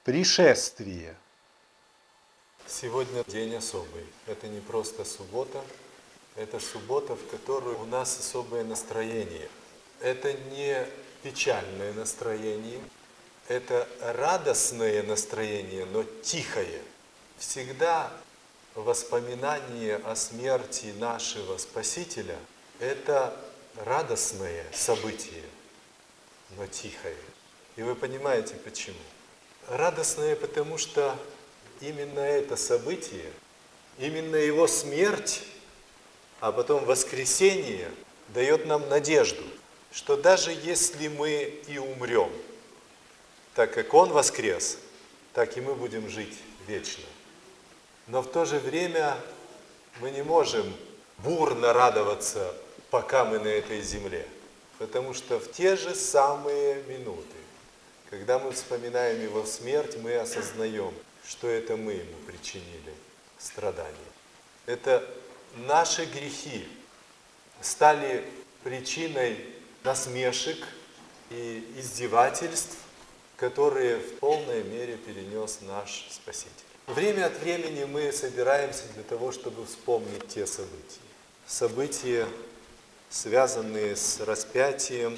Пришествие. Сегодня день особый. Это не просто суббота, это суббота, в которую у нас особое настроение. Это не печальное настроение, это радостное настроение, но тихое. Всегда воспоминание о смерти нашего Спасителя – это радостное событие, но тихое. И вы понимаете, почему? Радостное, потому что именно это событие, именно его смерть, а потом воскресение дает нам надежду, что даже если мы и умрем, так как Он воскрес, так и мы будем жить вечно. Но в то же время мы не можем бурно радоваться, пока мы на этой земле, потому что в те же самые минуты, когда мы вспоминаем Его смерть, мы осознаем, что это мы Ему причинили страдания. Это наши грехи стали причиной насмешек и издевательств, которые в полной мере перенес наш Спаситель. Время от времени мы собираемся для того, чтобы вспомнить те события. События, связанные с распятием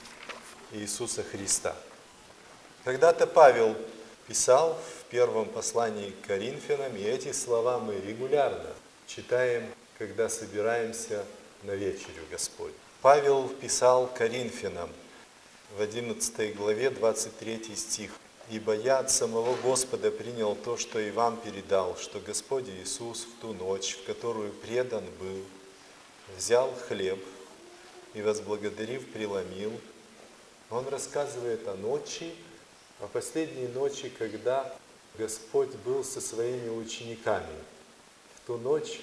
Иисуса Христа. Когда-то Павел писал в первом послании к Коринфянам, и эти слова мы регулярно читаем, когда собираемся на вечерю Господню. Павел писал Коринфянам в 11 главе 23 стих. «Ибо я от самого Господа принял то, что и вам передал, что Господь Иисус в ту ночь, в которую предан был, взял хлеб и, возблагодарив, преломил». Он рассказывает о ночи, о последней ночи, когда Господь был со своими учениками. В ту ночь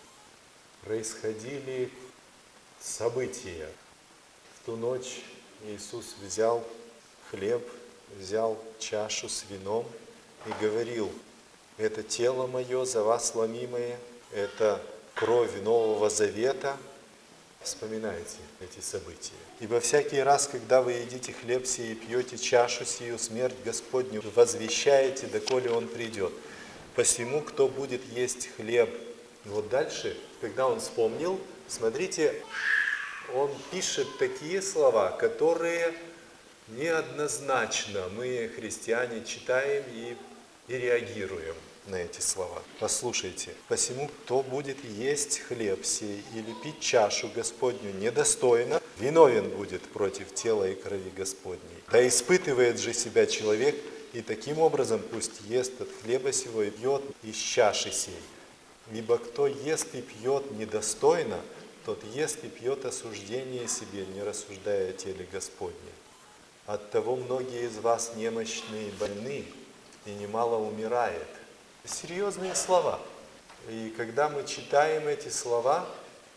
происходили события. В ту ночь Иисус взял хлеб, взял чашу с вином и говорил: «Это тело мое за вас ломимое, это кровь Нового Завета». Вспоминайте эти события. «Ибо всякий раз, когда вы едите хлеб сей и пьете чашу сию, смерть Господню возвещаете, доколе Он придет. Посему, кто будет есть хлеб». И вот дальше, когда он вспомнил, смотрите, он пишет такие слова, которые неоднозначно мы, христиане, читаем и реагируем на эти слова. Послушайте. «Посему, кто будет есть хлеб сей или пить чашу Господню недостойно, виновен будет против тела и крови Господней. Да испытывает же себя человек, и таким образом пусть ест от хлеба сего и пьет из чаши сей. Ибо кто ест и пьет недостойно, тот ест и пьет осуждение себе, не рассуждая о теле Господне. Оттого многие из вас немощны и больны, и немало умирает». Серьезные слова. И когда мы читаем эти слова,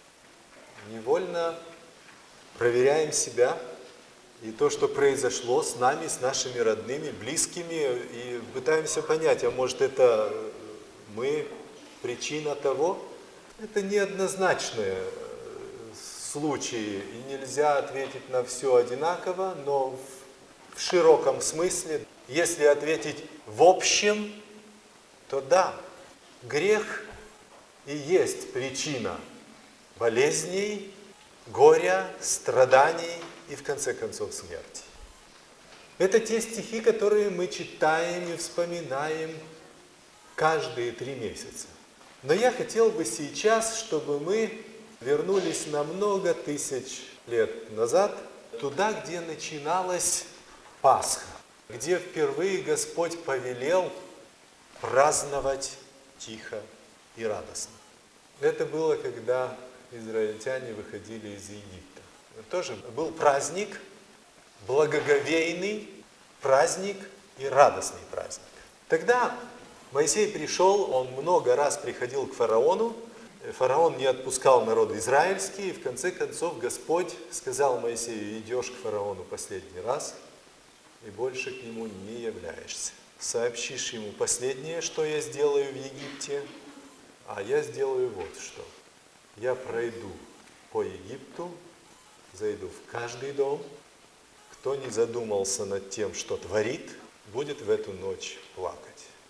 невольно проверяем себя и то, что произошло с нами, с нашими родными, близкими, и пытаемся понять, а может это мы причина того? Это неоднозначные случаи, и нельзя ответить на все одинаково, но в широком смысле, если ответить в общем, то да, грех и есть причина болезней, горя, страданий и, в конце концов, смерти. Это те стихи, которые мы читаем и вспоминаем каждые 3 месяца. Но я хотел бы сейчас, чтобы мы вернулись на много тысяч лет назад, туда, где начиналась Пасха, где впервые Господь повелел праздновать тихо и радостно. Это было, когда израильтяне выходили из Египта. Это тоже был праздник, благоговейный праздник и радостный праздник. Тогда Моисей пришел, он много раз приходил к фараону, фараон не отпускал народ израильский, и в конце концов Господь сказал Моисею: идешь к фараону последний раз, и больше к нему не являешься. Сообщишь ему последнее, что я сделаю в Египте, а я сделаю вот что. Я пройду по Египту, зайду в каждый дом, кто не задумался над тем, что творит, будет в эту ночь плакать.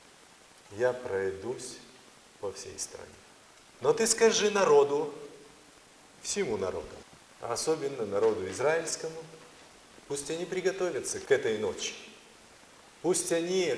Я пройдусь по всей стране. Но ты скажи народу, всему народу, а особенно народу израильскому, пусть они приготовятся к этой ночи. Пусть они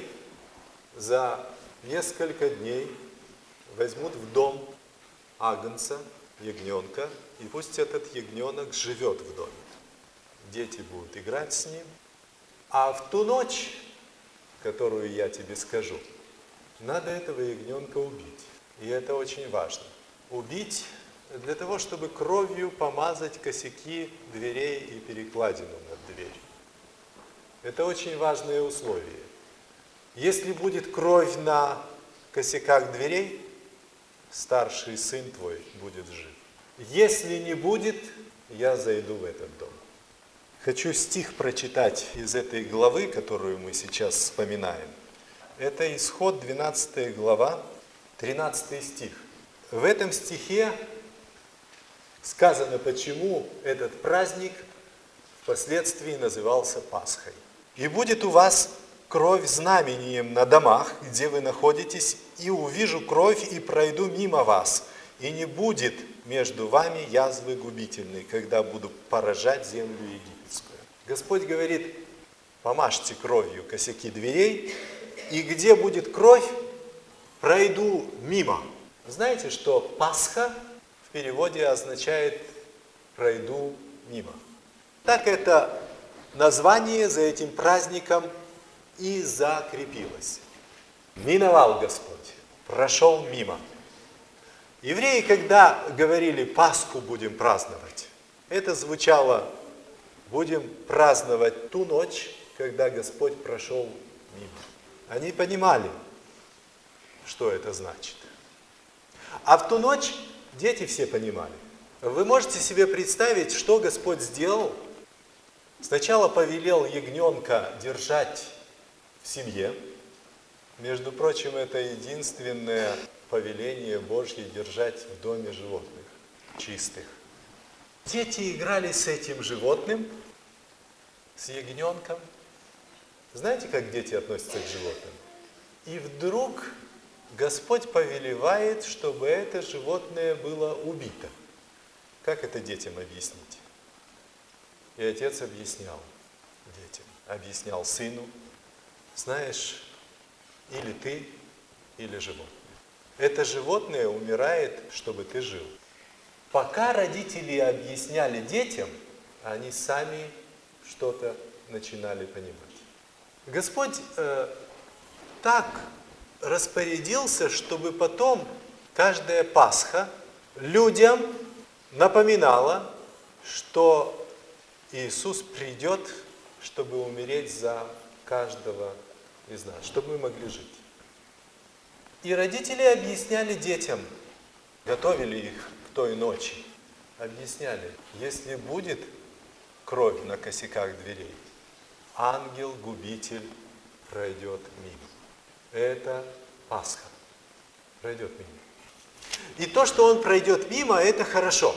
за несколько дней возьмут в дом агнца, ягненка, и пусть этот ягненок живет в доме. Дети будут играть с ним. А в ту ночь, которую я тебе скажу, надо этого ягненка убить. И это очень важно. Убить для того, чтобы кровью помазать косяки дверей и перекладину над дверью. Это очень важное условие. Если будет кровь на косяках дверей, старший сын твой будет жив. Если не будет, я зайду в этот дом. Хочу стих прочитать из этой главы, которую мы сейчас вспоминаем. Это Исход, 12 глава, 13 стих. В этом стихе сказано, почему этот праздник впоследствии назывался Пасхой. «И будет у вас кровь знамением на домах, где вы находитесь, и увижу кровь, и пройду мимо вас, и не будет между вами язвы губительной, когда буду поражать землю египетскую». Господь говорит, помажьте кровью косяки дверей, и где будет кровь, пройду мимо. Знаете, что Пасха в переводе означает «пройду мимо». Так это название за этим праздником и закрепилось. Миновал Господь, прошел мимо. Евреи, когда говорили «Пасху будем праздновать», это звучало «будем праздновать ту ночь, когда Господь прошел мимо». Они понимали, что это значит. А в ту ночь дети все понимали. Вы можете себе представить, что Господь сделал? Сначала повелел ягненка держать в семье. Между прочим, это единственное повеление Божье держать в доме животных, чистых. Дети играли с этим животным, с ягненком. Знаете, как дети относятся к животным? И вдруг Господь повелевает, чтобы это животное было убито. Как это детям объяснить? И отец объяснял детям, объяснял сыну, знаешь, или ты, или животное. Это животное умирает, чтобы ты жил. Пока родители объясняли детям, они сами что-то начинали понимать. Господь так распорядился, чтобы потом каждая Пасха людям напоминала, что Иисус придет, чтобы умереть за каждого из нас, чтобы мы могли жить. И родители объясняли детям, готовили их к той ночи, объясняли, если будет кровь на косяках дверей, ангел-губитель пройдет мимо. Это Пасха. Пройдет мимо. И то, что он пройдет мимо, это хорошо.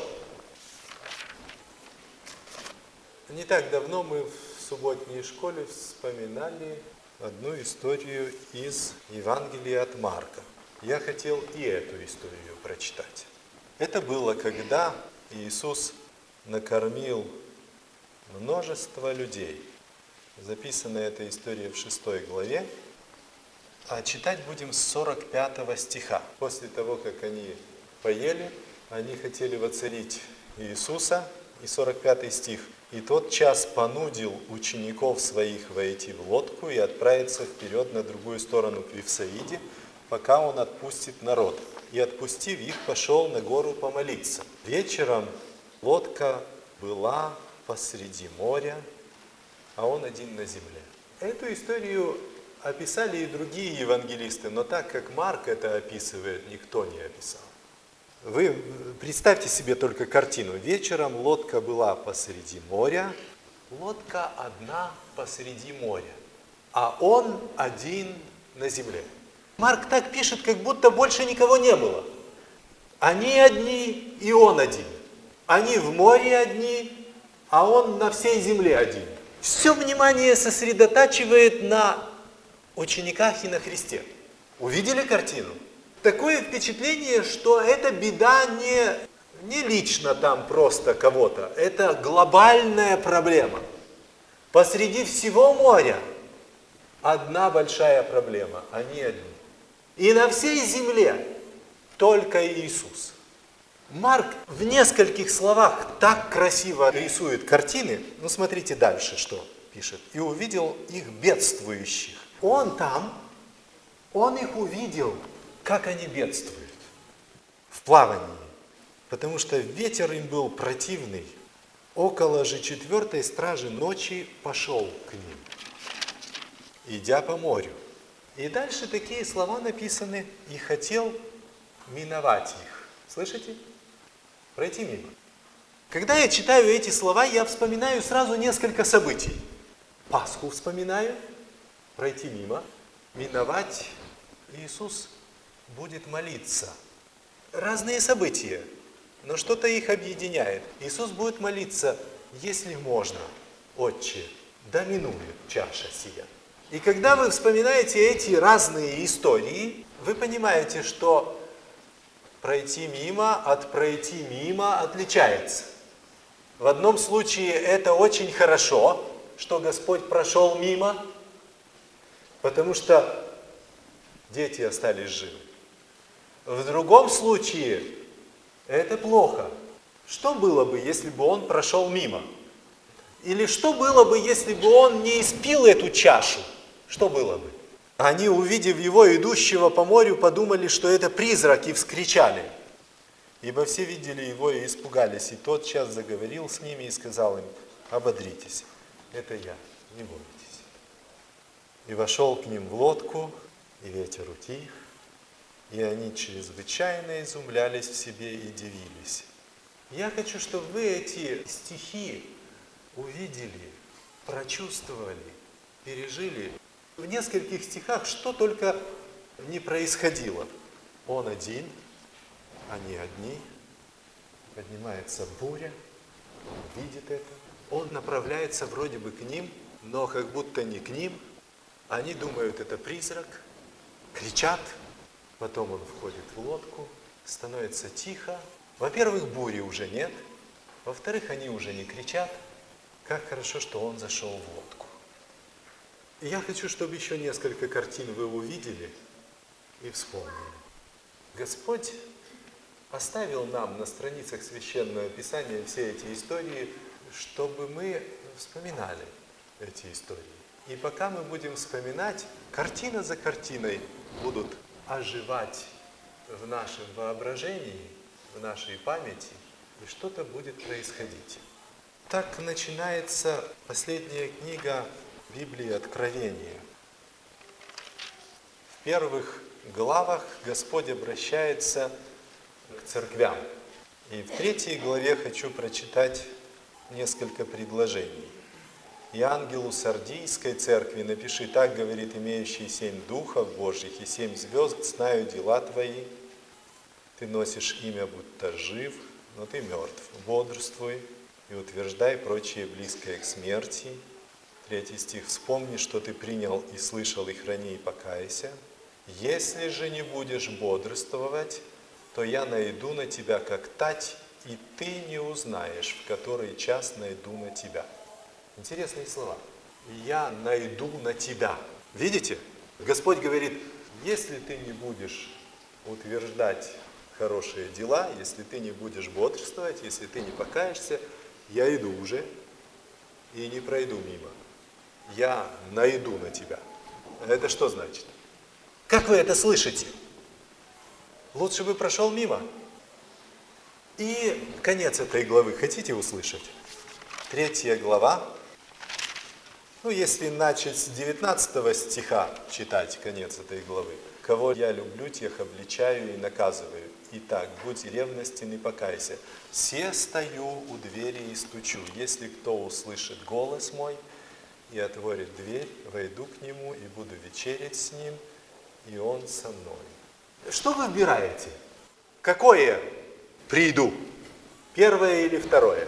Не так давно мы в субботней школе вспоминали одну историю из Евангелия от Марка. Я хотел и эту историю прочитать. Это было, когда Иисус накормил множество людей. Записана эта история в 6 главе. А читать будем с 45 стиха. После того, как они поели, они хотели воцарить Иисуса. И 45 стих. «И тот час понудил учеников своих войти в лодку и отправиться вперед на другую сторону к Вифсаиде, пока он отпустит народ. И, отпустив их, пошел на гору помолиться. Вечером лодка была посреди моря, а он один на земле». Эту историю описали и другие евангелисты, но так как Марк это описывает, никто не описал. Вы представьте себе только картину. Вечером лодка была посреди моря, лодка одна посреди моря, а он один на земле. Марк так пишет, как будто больше никого не было. Они одни, и он один. Они в море одни, а он на всей земле один. Все внимание сосредотачивает на учениках и на Христе. Увидели картину? Такое впечатление, что эта беда не лично там просто кого-то, это глобальная проблема. Посреди всего моря одна большая проблема, они одни. И на всей земле только Иисус. Марк в нескольких словах так красиво рисует картины. Ну, смотрите дальше, что пишет. «И увидел их бедствующих». Он там, он их увидел, как они бедствуют в плавании. Потому что ветер им был противный. Около же 4-й стражи ночи пошел к ним, идя по морю. И дальше такие слова написаны. «И хотел миновать их». Слышите? Пройти мимо. Когда я читаю эти слова, я вспоминаю сразу несколько событий. Пасху вспоминаю, пройти мимо, миновать. Иисус будет молиться. Разные события, но что-то их объединяет. Иисус будет молиться, если можно, Отче, да минует чаша сия. И когда вы вспоминаете эти разные истории, вы понимаете, что пройти мимо от пройти мимо отличается. В одном случае это очень хорошо, что Господь прошел мимо, потому что дети остались живы. В другом случае это плохо. Что было бы, если бы он прошел мимо? Или что было бы, если бы он не испил эту чашу? Что было бы? Они, увидев его, идущего по морю, подумали, что это призрак, и вскричали. Ибо все видели его и испугались. И тотчас заговорил с ними и сказал им: ободритесь, это я, не бойтесь. И вошел к ним в лодку, и ветер утих, и они чрезвычайно изумлялись в себе и дивились. Я хочу, чтобы вы эти стихи увидели, прочувствовали, пережили. В нескольких стихах что только не происходило. Он один, они одни, поднимается буря, он видит это. Он направляется вроде бы к ним, но как будто не к ним. Они думают, это призрак, кричат. Потом он входит в лодку, становится тихо. Во-первых, бури уже нет. Во-вторых, они уже не кричат. Как хорошо, что он зашел в лодку. И я хочу, чтобы еще несколько картин вы увидели и вспомнили. Господь оставил нам на страницах Священного Писания все эти истории, чтобы мы вспоминали эти истории. И пока мы будем вспоминать, картина за картиной будут оживать в нашем воображении, в нашей памяти, и что-то будет происходить. Так начинается последняя книга Библии Откровения. В первых главах Господь обращается к церквям. И в 3 главе хочу прочитать несколько предложений. «И ангелу Сардийской церкви напиши: так говорит имеющий 7 духов Божьих и 7 звезд, знаю дела твои. Ты носишь имя, будто жив, но ты мертв. Бодрствуй и утверждай прочее близкое к смерти». 3 стих. «Вспомни, что ты принял и слышал, и храни, и покайся. Если же не будешь бодрствовать, то я найду на тебя, как тать, и ты не узнаешь, в который час найду на тебя». Интересные слова. «Я найду на тебя». Видите? Господь говорит, если ты не будешь утверждать хорошие дела, если ты не будешь бодрствовать, если ты не покаешься, я иду уже и не пройду мимо. Я найду на тебя. Это что значит? Как вы это слышите? Лучше бы прошел мимо. И конец этой главы хотите услышать? 3 глава. Если начать с 19 стиха читать конец этой главы. «Кого я люблю, тех обличаю и наказываю. Итак, будь ревностен и покайся. Се стою у двери и стучу. Если кто услышит голос мой и отворит дверь, войду к нему и буду вечерять с ним, и он со мной». Что вы выбираете? Какое приду? Первое или второе?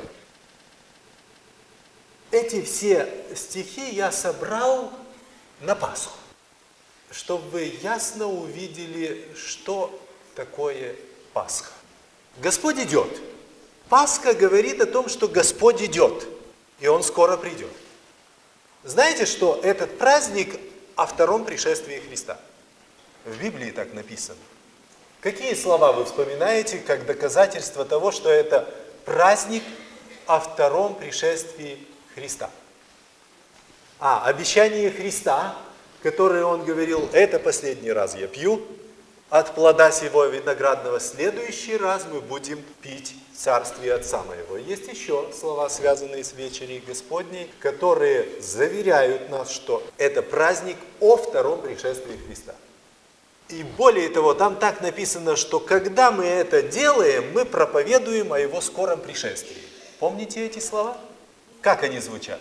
Эти все стихи я собрал на Пасху. чтобы вы ясно увидели, что такое Пасха. Господь идет. Пасха говорит о том, что Господь идет, и Он скоро придет. Знаете, что этот праздник о втором пришествии Христа? В Библии так написано. Какие слова вы вспоминаете как доказательство того, что это праздник о втором пришествии Христа? Обещание Христа, которое Он говорил: это последний раз я пью от плода сего виноградного, в следующий раз мы будем пить царствие Отца Моего. Есть еще слова, связанные с вечерей Господней, которые заверяют нас, что это праздник о втором пришествии Христа. И более того, там так написано, что когда мы это делаем, мы проповедуем о Его скором пришествии. Помните эти слова? Как они звучат?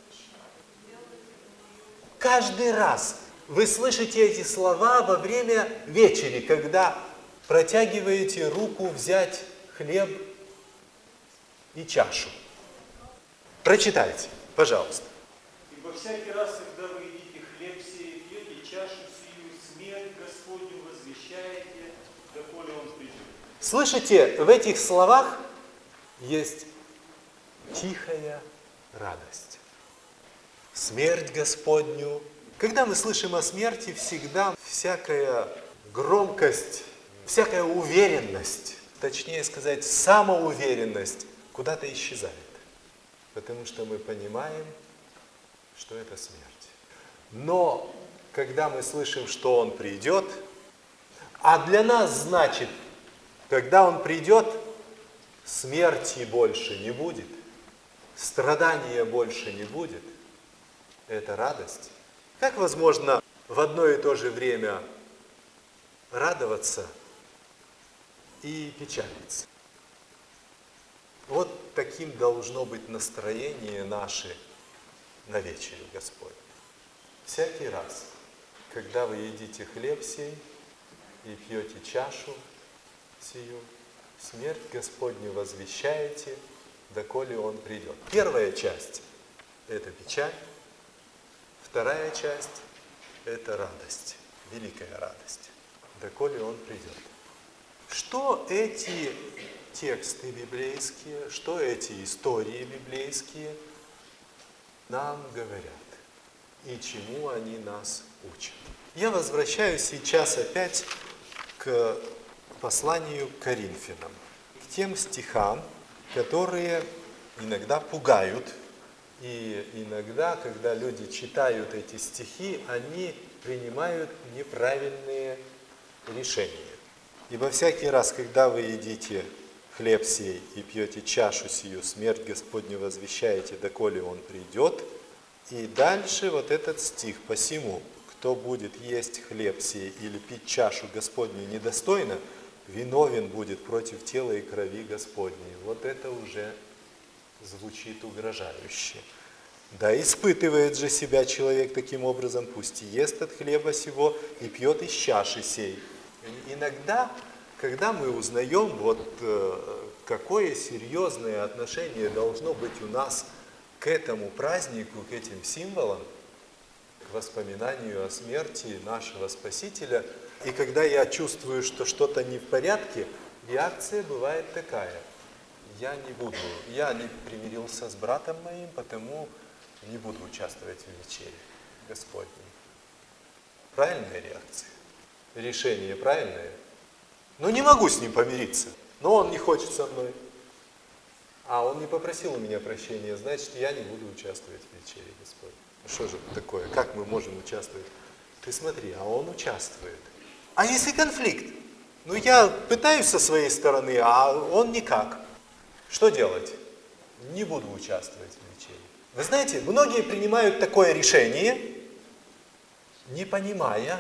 Каждый раз вы слышите эти слова во время вечери, когда протягиваете руку взять хлеб и чашу. Прочитайте, пожалуйста. Ибо всякий раз, когда вы едите хлеб сей, пьете чашу сию, смерть Господню возвещаете, доколе Он придет. Слышите, в этих словах есть тихая радость. Смерть Господню. Когда мы слышим о смерти, всегда всякая громкость, всякая уверенность, точнее сказать, самоуверенность куда-то исчезает. Потому что мы понимаем, что это смерть. Но когда мы слышим, что Он придет, а для нас значит, когда Он придет, смерти больше не будет, страдания больше не будет, это радость. Как возможно в одно и то же время радоваться и печалиться? Вот таким должно быть настроение наше на вечере Господь. Всякий раз, когда вы едите хлеб сей и пьете чашу сию, смерть Господню возвещаете, доколе Он придет. Первая часть – это печаль. Вторая часть – это радость, великая радость, доколе Он придет. Что эти тексты библейские, что эти истории библейские нам говорят и чему они нас учат? Я возвращаюсь сейчас опять к посланию к Коринфянам, к тем стихам, которые иногда пугают. И иногда, когда люди читают эти стихи, они принимают неправильные решения. Ибо всякий раз, когда вы едите хлеб сей и пьете чашу сию, смерть Господню возвещаете, доколе Он придет. И дальше вот этот стих: посему, кто будет есть хлеб сей или пить чашу Господню недостойно, виновен будет против тела и крови Господней. Вот это уже звучит угрожающе. Да испытывает же себя человек таким образом, пусть и ест от хлеба сего и пьет из чаши сей. Иногда, когда мы узнаем, какое серьезное отношение должно быть у нас к этому празднику, к этим символам, к воспоминанию о смерти нашего Спасителя, и когда я чувствую, что что-то не в порядке, реакция бывает такая: я не примирился с братом моим, потому не буду участвовать в вечере Господней. Правильная реакция? Решение правильное? Но не могу с ним помириться, но он не хочет со мной. А он не попросил у меня прощения, значит, я не буду участвовать в вечере Господней. Что же такое? Как мы можем участвовать? Ты смотри, а он участвует. А если конфликт? Я пытаюсь со своей стороны, а он никак. Что делать? Не буду участвовать в вечере. Вы знаете, многие принимают такое решение, не понимая,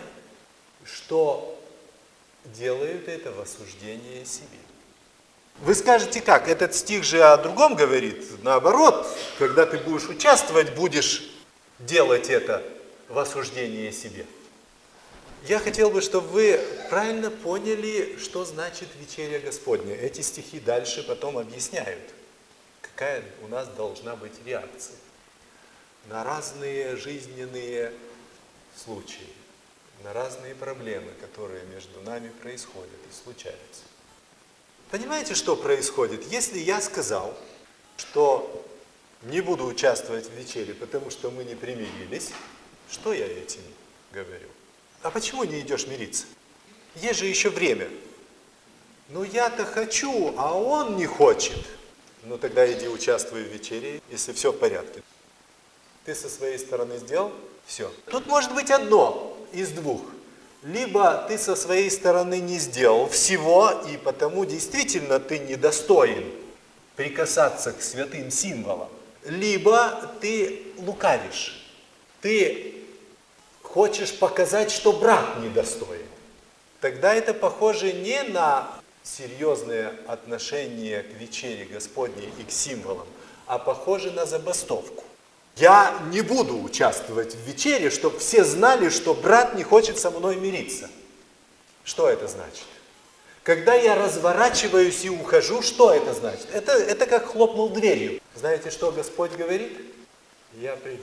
что делают это в осуждение себе. Вы скажете, как? Этот стих же о другом говорит. Наоборот, когда ты будешь участвовать, будешь делать это в осуждении себе. Я хотел бы, чтобы вы правильно поняли, что значит вечеря Господня. Эти стихи дальше потом объясняют, какая у нас должна быть реакция на разные жизненные случаи. на разные проблемы, которые между нами происходят и случаются. Понимаете, что происходит? Если я сказал, что не буду участвовать в вечере, потому что мы не примирились, что я этим говорю? А почему не идешь мириться? Есть же еще время. Ну я-то хочу, а он не хочет. Ну тогда иди участвуй в вечере, если все в порядке. Ты со своей стороны сделал? Все. Тут может быть одно из двух. Либо ты со своей стороны не сделал всего, и потому действительно ты недостоин прикасаться к святым символам. Либо ты лукавишь. Ты хочешь показать, что брат недостоин. Тогда это похоже не на серьезное отношение к вечере Господней и к символам, а похоже на забастовку. Я не буду участвовать в вечере, чтобы все знали, что брат не хочет со мной мириться. Что это значит? Когда я разворачиваюсь и ухожу, что это значит? Это как хлопнул дверью. Знаете, что Господь говорит? Я приду.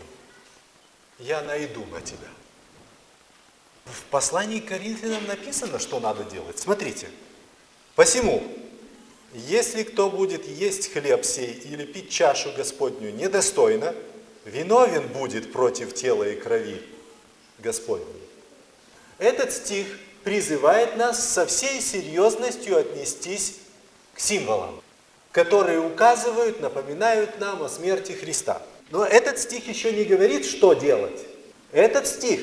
Я найду на тебя. В послании к Коринфянам написано, что надо делать. Смотрите. Посему, если кто будет есть хлеб сей или пить чашу Господню недостойно, виновен будет против тела и крови Господней. Этот стих призывает нас со всей серьезностью отнестись к символам, которые указывают, напоминают нам о смерти Христа. Но этот стих еще не говорит, что делать. Этот стих,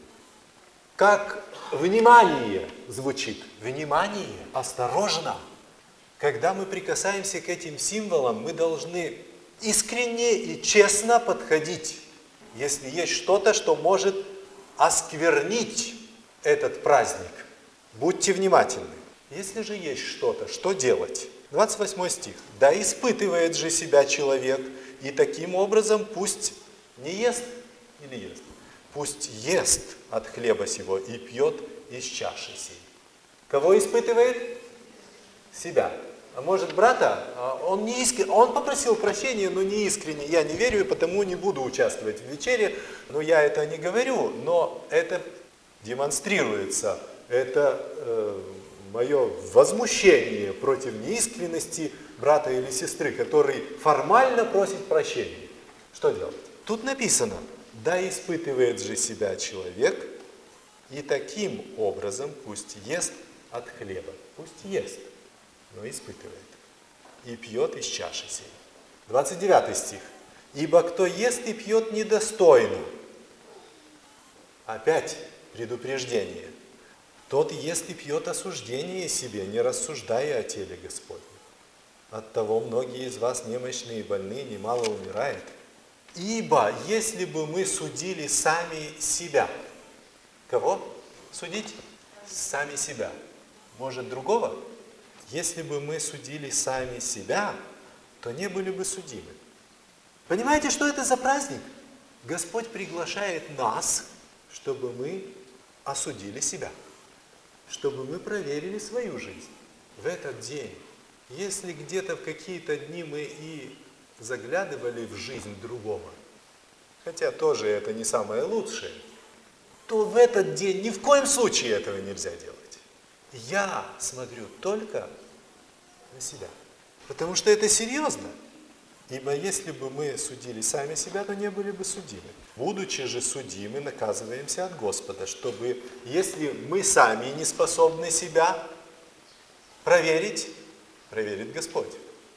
как внимание звучит. Внимание, осторожно. Когда мы прикасаемся к этим символам, мы должны искренне и честно подходить, если есть что-то, что может осквернить этот праздник. Будьте внимательны. Если же есть что-то, что делать? 28 стих. «Да испытывает же себя человек, и таким образом пусть не ест или ест, пусть ест от хлеба сего и пьет из чаши сей». Кого испытывает? Себя. А может брата, он не искренне, он попросил прощения, но не искренне. Я не верю, и потому не буду участвовать в вечере. Но я это не говорю, но это демонстрируется. Это мое возмущение против неискренности брата или сестры, который формально просит прощения. Что делать? Тут написано, да испытывает же себя человек, и таким образом пусть ест от хлеба. Пусть ест, но испытывает. И пьет из чаши сей. 29 стих. Ибо кто ест и пьет недостойно. Опять предупреждение. Тот ест и пьет осуждение себе, не рассуждая о теле Господнем. Оттого многие из вас немощные и больные, немало умирает. Ибо если бы мы судили сами себя. Кого судить? Сами себя. Может, другого? Если бы мы судили сами себя, то не были бы судимы. Понимаете, что это за праздник? Господь приглашает нас, чтобы мы осудили себя, чтобы мы проверили свою жизнь в этот день. Если где-то в какие-то дни мы и заглядывали в жизнь другого, хотя тоже это не самое лучшее, то в этот день ни в коем случае этого нельзя делать. Я смотрю только на себя, потому что это серьезно. Ибо если бы мы судили сами себя, то не были бы судимы. Будучи же судимы, наказываемся от Господа, чтобы, если мы сами не способны себя проверить, проверит Господь.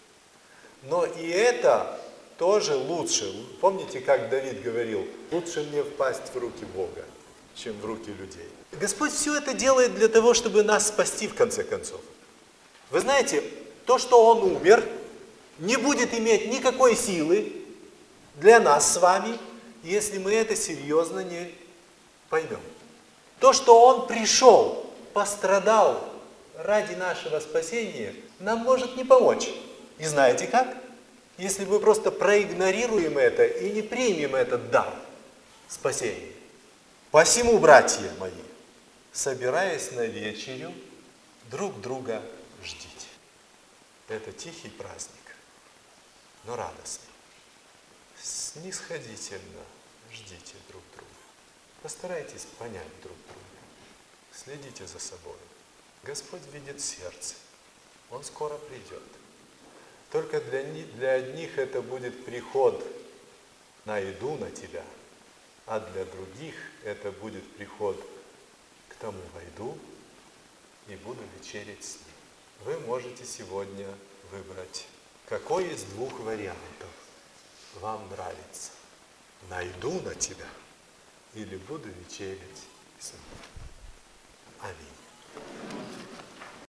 Но и это тоже лучше. Помните, как Давид говорил, лучше мне впасть в руки Бога, чем в руки людей. Господь все это делает для того, чтобы нас спасти в конце концов. Вы знаете, то, что Он умер, не будет иметь никакой силы для нас с вами, если мы это серьезно не поймем. То, что Он пришел, пострадал ради нашего спасения, нам может не помочь. И знаете как? Если мы просто проигнорируем это и не примем этот дар спасения. Посему, братья мои, собираясь на вечерю, друг друга ждите. Это тихий праздник, но радостный. Снисходительно ждите друг друга. Постарайтесь понять друг друга. Следите за собой. Господь видит сердце. Он скоро придет. Только для одних это будет приход «найду на тебя», а для других это будет приход «к тому войду и буду вечерять с ним». Вы можете сегодня выбрать, какой из двух вариантов вам нравится. «Найду на тебя» или «буду вечерять с ним». Аминь.